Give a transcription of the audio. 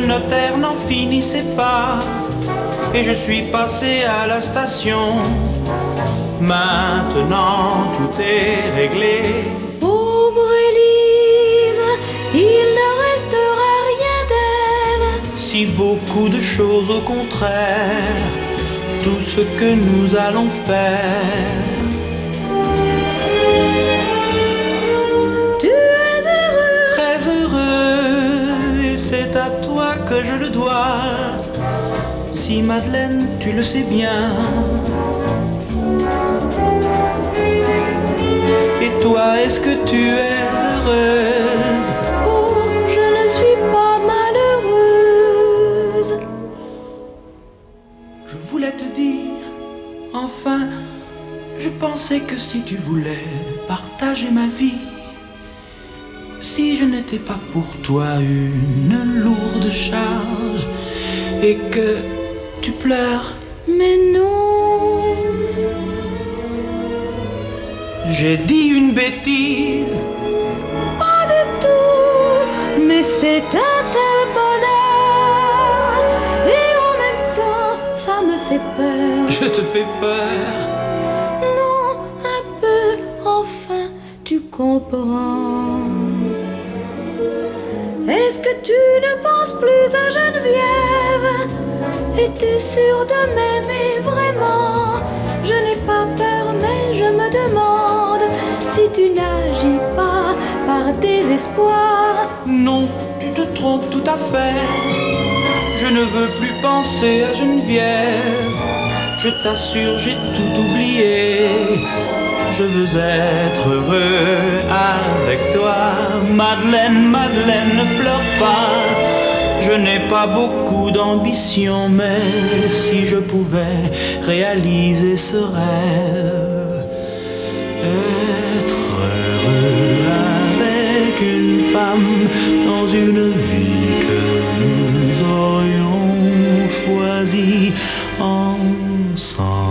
notaire n'en finissait pas. Et je suis passé à la station. Maintenant tout est réglé. Pauvre Élise, il ne restera rien d'elle. Si beaucoup de choses au contraire, tout ce que nous allons faire. Tu es heureux, Très heureux, et c'est à toi que je le dois. Si Madeleine, tu le sais bien. Et toi, est-ce que tu es heureuse? oh, je ne suis pas malheureuse. Je voulais te dire, enfin, je pensais que si tu voulais partager ma vie, si je n'étais pas pour toi une lourde charge, et que tu pleures, Mais non, j'ai dit une bêtise. pas du tout, mais c'est un tel bonheur. Et en même temps, ça me fait peur. Je te fais peur. Non, un peu, enfin, tu comprends. Est-ce que tu ne penses plus à Geneviève? Es-tu sûr de m'aimer vraiment? Je n'ai pas peur, mais je me demande si tu n'agis pas par désespoir. Non, tu te trompes tout à fait. Je ne veux plus penser à Geneviève. Je t'assure, j'ai tout oublié. Je veux être heureux avec toi. Madeleine, Madeleine, ne pleure pas. Je n'ai pas beaucoup d'ambition, mais si je pouvais réaliser ce rêve, être heureux avec une femme dans une vie que nous aurions choisie ensemble.